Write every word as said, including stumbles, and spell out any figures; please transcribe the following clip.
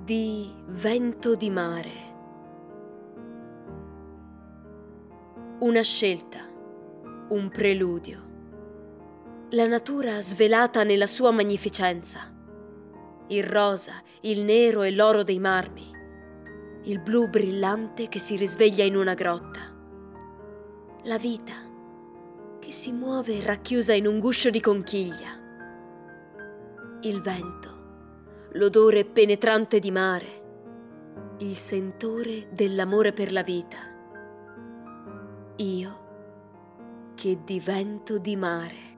di vento di mare. Una scelta, un preludio. La natura svelata nella sua magnificenza. Il rosa, il nero e l'oro dei marmi. Il blu brillante che si risveglia in una grotta. La vita che si muove racchiusa in un guscio di conchiglia. Il vento, l'odore penetrante di mare, il sentore dell'amore per la vita. Io che divento di mare.